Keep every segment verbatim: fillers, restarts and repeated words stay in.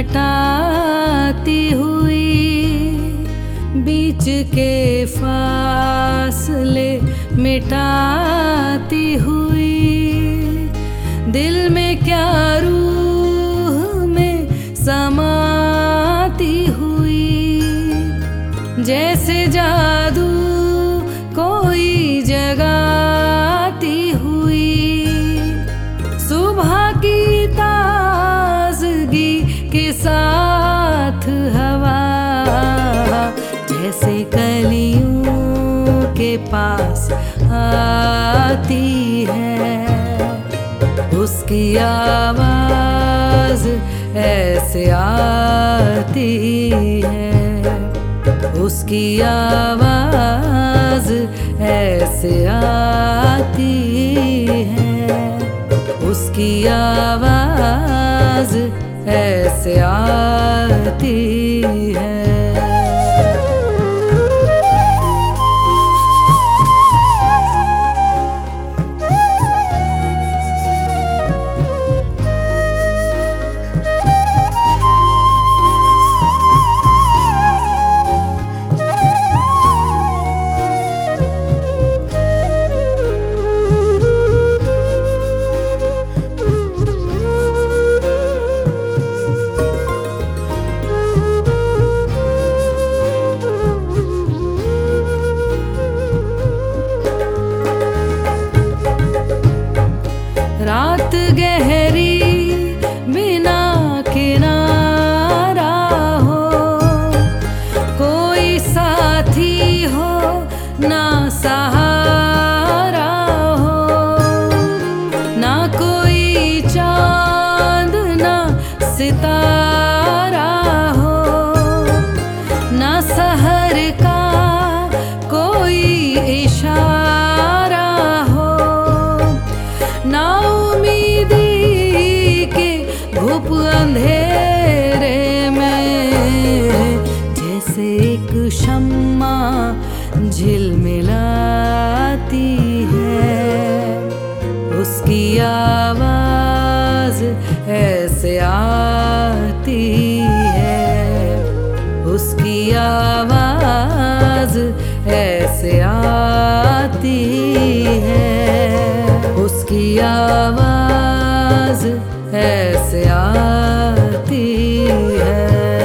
हटाती हुई, बीच के फासले मिटाती हुई, दिल में क्या रूह में समाती हुई, जैसे जादू कोई जगाती हुई, सुबह की ताजगी के साथ हवा जैसे कलियों के पास आती है, उसकी आवाज ऐसे आती है, उसकी आवाज ऐसे आती है, उसकी आवाज ऐसे आती है। रात गहरी बिना किनारा हो, कोई साथी हो ना सहारा हो, ना कोई चांद ना सितारा हो, ना सहर का कोई इशारा हो, ना उम्मीदी के घुप अंधेरे में, जैसे एक शम्मा झिलमिलाती है, उसकी आवाज ऐसे आती है, उसकी आवाज ऐसे आती है, उसकी आवाज ऐसे आती है।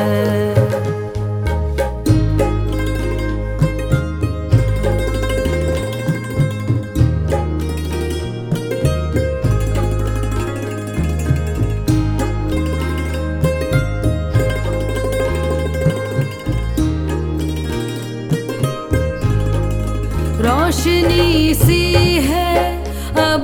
रोशनी सी है अब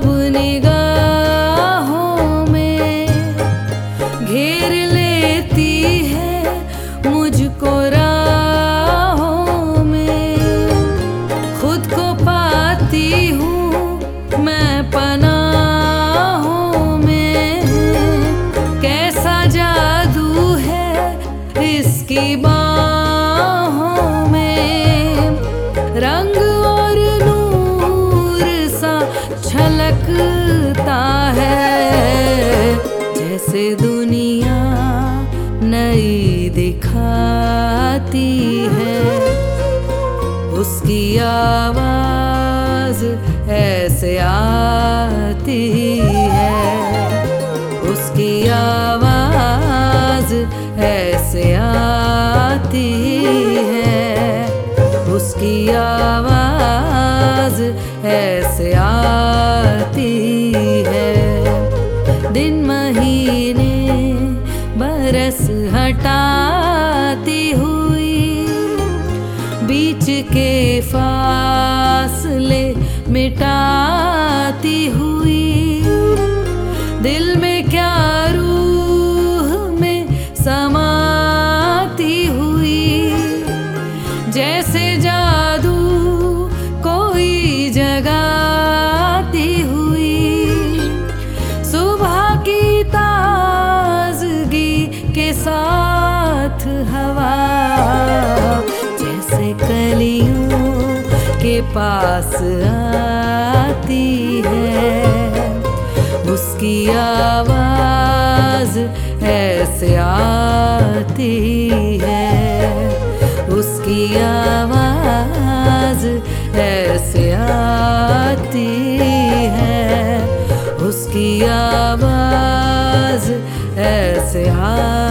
निगाहों में, घेर लेती है मुझको राहों में, खुद को पाती हूँ मैं पनाहों में, कैसा जादू है इसकी बाहों में, रंग और नूर सा छलकता है, जैसे दुनिया नई दिखाती है, उसकी आवाज ऐसे आती है, उसकी आवाज ऐसे आती है, उसकी आवाज ऐसे आती है, दिन महीने बरस हटाती हुई, बीच के फासले मिटाती हुई, दिल में क्या रूह में समाती हुई, जैसे जादू कोई जगाती हुई, सुबह की ताजगी के साथ हवा जैसे कलियों के पास आती है, उसकी आवाज है ऐसे आती है, उसकी आवाज ऐसे आती है, उसकी आवाज ऐसे आती